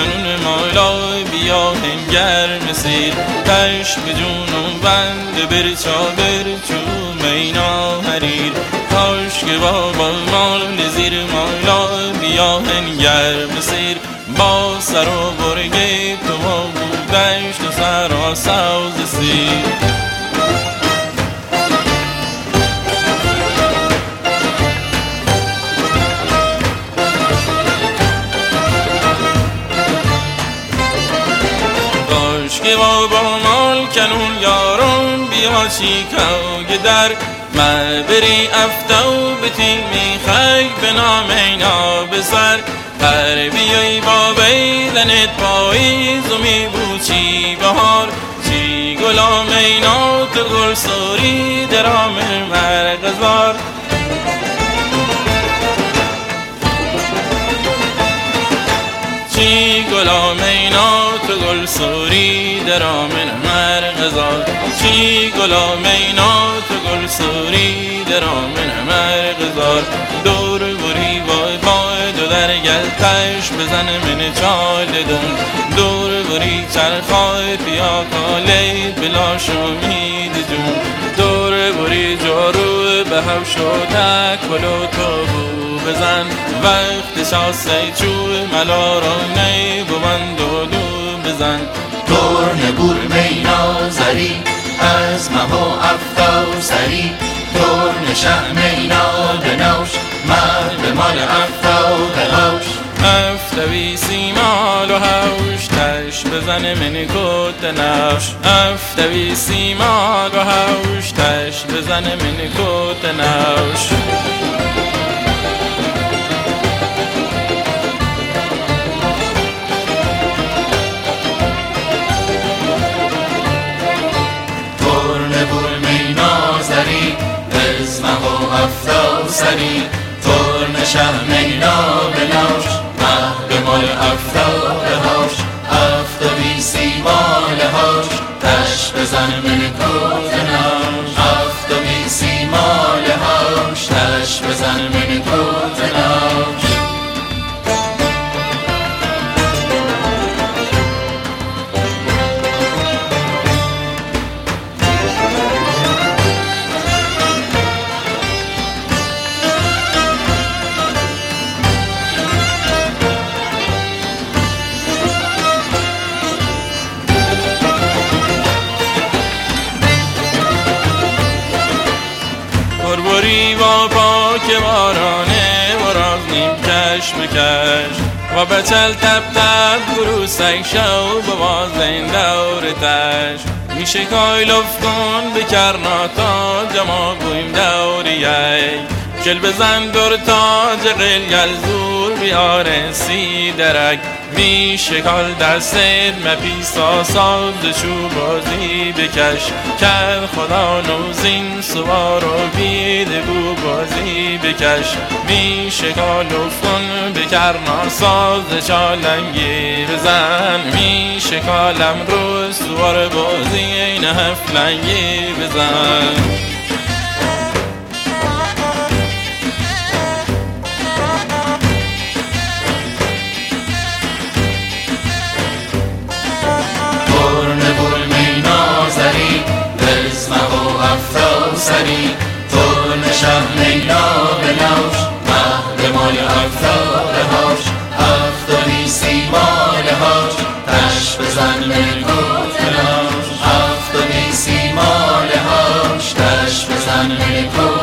کنون مالا بیا هنگر مسیر تش به جونم بند برچا برچو مینا حریر کاش که بابا مال زیر مالا بیا هنگر مسیر با سر و برگه تو بودشت و سرا سوز سیر که با مال کنون یارم بیا چیکو گدر ما بری افتو بتی میخوای به نام اینا بسر هر بیای با بیدنت پاییز و میبوچی بهار چی گلام اینا تو گل سوری درام مرغزار چی گلام اینا تو گل سوری درامن مرغزار چی گلام اینا تو گل سوری درامن مرغزار دور بری وای دو در گلتش بزن من چال دون دور بری چرخای پیا کالی بلا شمید جون دور بری جارو به هوش و تکلو تو بزن وقت شاسه چوب ملا را نی ببند و دو بزن دور نبور مینا زری از مهو افتا سری دور نشه مینا بنوش مرد مال افتا بهوش افتوی سیمال و هوش تش بزن من کت نوش افتوی سیمال و هوش تش بزن من کت نوش افتا سری تور نشه مینا بنوش مهد مال افتا بهاش افتا بی سیمال هاش تش بزن من کت نوش افتا بی سیمال هاش تش بزن من کت نوش بری و پاک بارانه و راز نیم کش بکش و بچل تب تب گروسک شو بوازین دورتش میشه کای لف کن بکرناتا جما بویم دوریه جل بزن دور تاج قلگل زور بیاره سی درک میشه کال دستت مپیسا ساز چو بازی بکش کرد خدا نوزین سوار و بیده بو بازی بکش میشه کال افکن بکرنا ساز چالنگی بزن میشه کالم رو سوار بازی نهفلنگی بزن سری تو نشه مینا بنوش مهد مال افتا بهاش افتادی سیمال هاش تش بزن من کت نوش افتادی سیمال هاش تش بزن من کت